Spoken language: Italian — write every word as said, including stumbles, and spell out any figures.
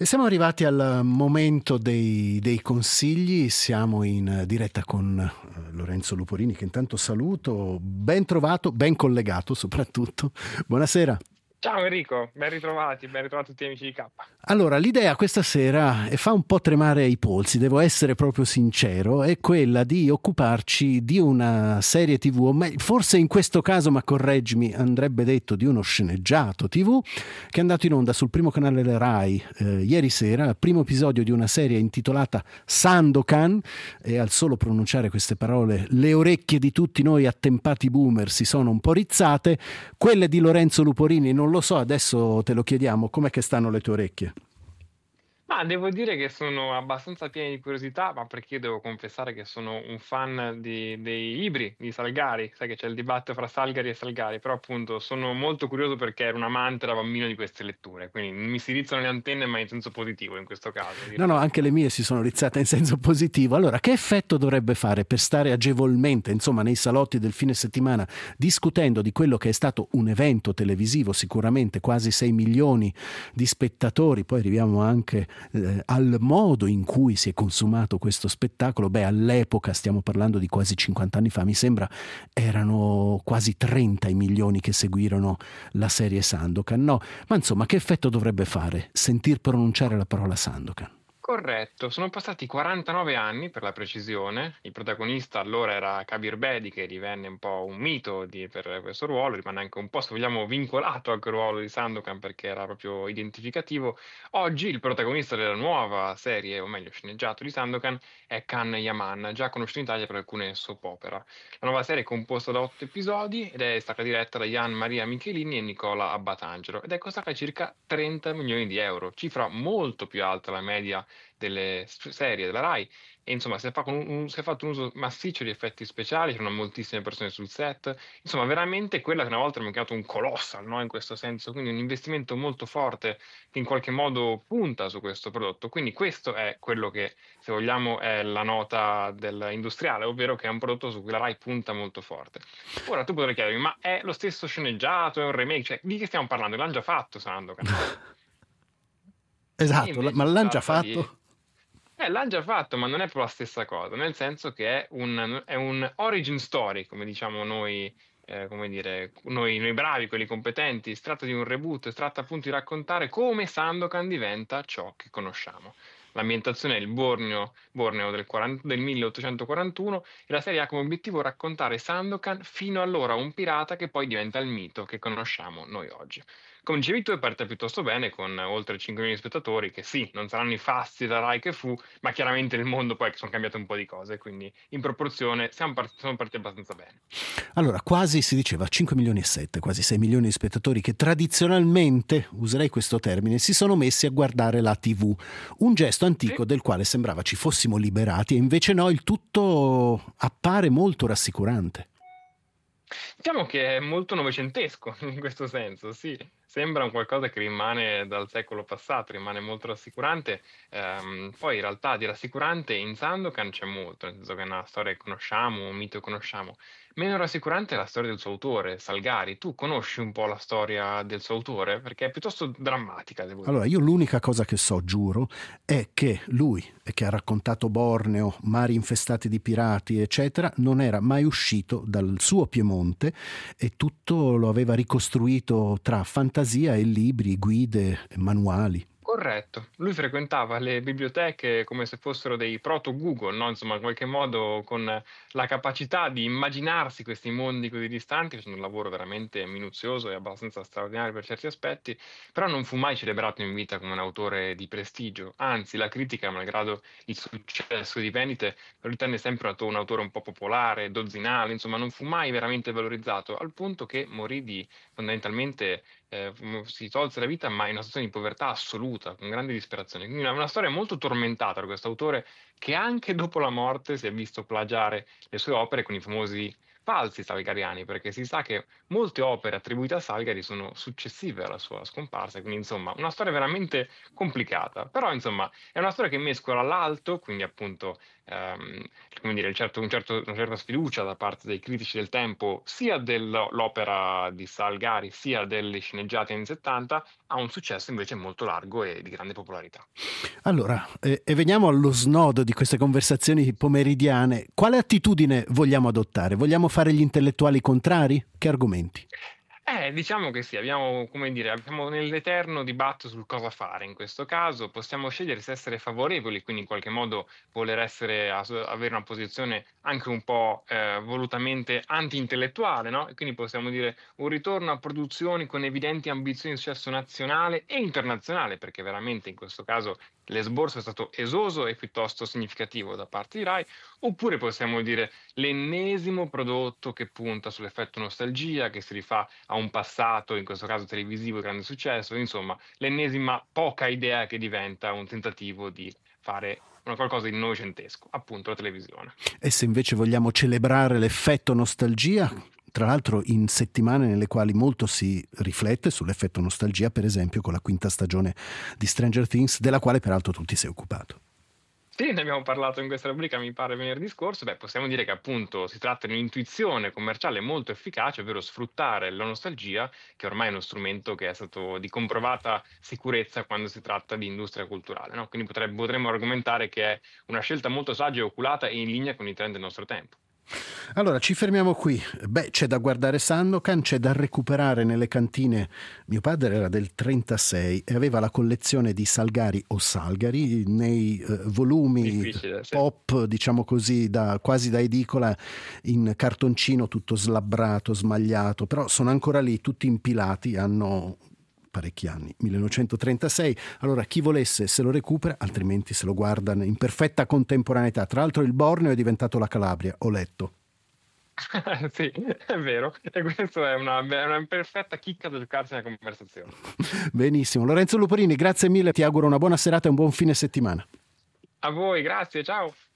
E siamo arrivati al momento dei, dei consigli, siamo in diretta con eh, Lorenzo Luporini, che intanto saluto, ben trovato, ben collegato soprattutto. Buonasera. Ciao Enrico, ben ritrovati, ben ritrovati tutti gli amici di K. Allora, l'idea questa sera, e fa un po' tremare i polsi, devo essere proprio sincero, è quella di occuparci di una serie tivù, o meglio, forse in questo caso, ma correggimi, andrebbe detto di uno sceneggiato tivù, che è andato in onda sul primo canale della Rai eh, ieri sera, il primo episodio di una serie intitolata Sandokan, e al solo pronunciare queste parole le orecchie di tutti noi attempati boomer si sono un po' rizzate, quelle di Lorenzo Luporini non lo so, adesso te lo chiediamo, com'è che stanno le tue orecchie? Ma devo dire che sono abbastanza pieni di curiosità, ma perché io devo confessare che sono un fan di- dei libri di Salgari, sai che c'è il dibattito fra Salgari e Salgari, però appunto sono molto curioso perché ero un amante da bambino di queste letture, quindi mi si rizzano le antenne, ma in senso positivo in questo caso, a No, dire no, la anche le verità. mie si sono rizzate in senso positivo. Allora, che effetto dovrebbe fare per stare agevolmente, insomma, nei salotti del fine settimana, discutendo di quello che è stato un evento televisivo, sicuramente quasi sei milioni di spettatori, poi arriviamo anche eh, al modo in cui si è consumato questo spettacolo. Beh, all'epoca, stiamo parlando di quasi cinquanta anni fa, mi sembra erano quasi trenta i milioni che seguirono la serie Sandokan. No, ma insomma, che effetto dovrebbe fare sentir pronunciare la parola Sandokan? Corretto, sono passati quarantanove anni per la precisione. Il protagonista allora era Kabir Bedi, che divenne un po' un mito di- per questo ruolo, rimane anche un po', se vogliamo, vincolato al ruolo di Sandokan perché era proprio identificativo. Oggi il protagonista della nuova serie, o meglio sceneggiato di Sandokan, è Khan Yaman, già conosciuto in Italia per alcune soap opera. La nuova serie è composta da otto episodi ed è stata diretta da Jan Maria Michelini e Nicola Abbatangelo ed è costata circa trenta milioni di euro, cifra molto più alta della media delle s- serie della Rai. E insomma, si è, fa- con un- un- si è fatto un uso massiccio di effetti speciali, c'erano moltissime persone sul set. Insomma, veramente quella che una volta abbiamo chiamato un colossal, no? In questo senso, quindi un investimento molto forte che in qualche modo punta su questo prodotto. Quindi questo è quello che, se vogliamo, è la nota dell'industriale, ovvero che è un prodotto su cui la Rai punta molto forte. Ora tu potrai chiedermi, ma è lo stesso sceneggiato, è un remake? Cioè, di che stiamo parlando? L'hanno già fatto Sandokan, no? E Esatto, ma invece si l'hanno già tratta di... fatto? Eh, l'hanno già fatto, ma non è proprio la stessa cosa, nel senso che è un, è un origin story, come diciamo noi, eh, come dire, noi, noi bravi, quelli competenti. Si tratta di un reboot, si tratta appunto di raccontare come Sandokan diventa ciò che conosciamo. L'ambientazione è il Borneo, Borneo del, quaranta del milleottocentoquarantuno e la serie ha come obiettivo raccontare Sandokan fino allora un pirata che poi diventa il mito che conosciamo noi oggi. Come dicevi tu, è partita piuttosto bene con oltre cinque milioni di spettatori, che sì, non saranno i fasti da Rai che fu, ma chiaramente nel mondo poi sono cambiate un po' di cose, quindi in proporzione siamo part- sono partiti abbastanza bene. Allora, quasi si diceva cinque milioni e sette, quasi sei milioni di spettatori che tradizionalmente, userei questo termine, si sono messi a guardare la tivù. Un gesto Sì. antico del quale sembrava ci fossimo liberati e invece no, il tutto appare molto rassicurante. Diciamo che è molto novecentesco in questo senso, sì, sembra un qualcosa che rimane dal secolo passato, rimane molto rassicurante. Ehm, poi in realtà di rassicurante in Sandokan c'è molto, nel senso che è una storia che conosciamo, un mito che conosciamo. Meno rassicurante è la storia del suo autore, Salgari. Tu conosci un po' la storia del suo autore? Perché è piuttosto drammatica, devo Allora, dire. io l'unica cosa che so, giuro, è che lui, che ha raccontato Borneo, mari infestati di pirati, eccetera, non era mai uscito dal suo Piemonte e tutto lo aveva ricostruito tra fantasia e libri, guide, manuali. Corretto. Lui frequentava le biblioteche come se fossero dei proto-Google, no? Insomma, in qualche modo con la capacità di immaginarsi questi mondi così distanti, facendo un lavoro veramente minuzioso e abbastanza straordinario per certi aspetti, però non fu mai celebrato in vita come un autore di prestigio. Anzi, la critica, malgrado il successo di vendite, lo ritenne sempre un auto- un autore un po' popolare, dozzinale, insomma, non fu mai veramente valorizzato, al punto che morì di fondamentalmente eh, m- si tolse la vita, ma in una situazione di povertà assoluta, con grande disperazione. Quindi una, una storia molto tormentata per questo autore che anche dopo la morte si è visto plagiare le sue opere con i famosi falsi salgariani, perché si sa che molte opere attribuite a Salgari sono successive alla sua scomparsa, quindi insomma una storia veramente complicata, però insomma è una storia che mescola l'alto, quindi appunto ehm, come dire, il certo, un certo, una certa sfiducia da parte dei critici del tempo, sia dell'opera di Salgari, sia delle sceneggiate anni settanta, ha un successo invece molto largo e di grande popolarità. Allora, eh, e veniamo allo snodo di queste conversazioni pomeridiane. Quale attitudine vogliamo adottare? Vogliamo fare gli intellettuali contrari? Che argomenti? Eh, diciamo che sì, abbiamo, come dire, abbiamo nell'eterno dibattito sul cosa fare in questo caso, possiamo scegliere se essere favorevoli, quindi in qualche modo voler essere, as- avere una posizione anche un po' eh, volutamente anti-intellettuale, no? E quindi possiamo dire un ritorno a produzioni con evidenti ambizioni di successo nazionale e internazionale, perché veramente in questo caso l'esborso è stato esoso e piuttosto significativo da parte di Rai, oppure possiamo dire l'ennesimo prodotto che punta sull'effetto nostalgia, che si rifà a un passato, in questo caso televisivo, di grande successo, insomma, l'ennesima poca idea che diventa un tentativo di fare una qualcosa di novecentesco, appunto la televisione. E se invece vogliamo celebrare l'effetto nostalgia, tra l'altro in settimane nelle quali molto si riflette sull'effetto nostalgia, per esempio con la quinta stagione di Stranger Things, della quale peraltro tu ti sei occupato. Sì, ne abbiamo parlato in questa rubrica, mi pare venerdì scorso. Beh, possiamo dire che appunto si tratta di un'intuizione commerciale molto efficace, ovvero sfruttare la nostalgia, che ormai è uno strumento che è stato di comprovata sicurezza quando si tratta di industria culturale, no? Quindi potrebbe- potremmo argomentare che è una scelta molto saggia e oculata e in linea con i trend del nostro tempo. Allora, ci fermiamo qui. Beh, c'è da guardare Sandokan, c'è da recuperare nelle cantine. Mio padre era del trentasei e aveva la collezione di Salgari o Salgari nei eh, volumi Difficile, sì. pop, diciamo così, da, quasi da edicola, in cartoncino tutto slabbrato, smagliato, però sono ancora lì, tutti impilati, hanno parecchi anni, millenovecentotrentasei. Allora chi volesse se lo recupera, altrimenti se lo guarda in perfetta contemporaneità. Tra l'altro il Borneo è diventato la Calabria, ho letto. Sì, è vero. E questa è una, è una perfetta chicca da giocarsi nella conversazione. Benissimo. Lorenzo Luporini, grazie mille, ti auguro una buona serata e un buon fine settimana. A voi, grazie, ciao.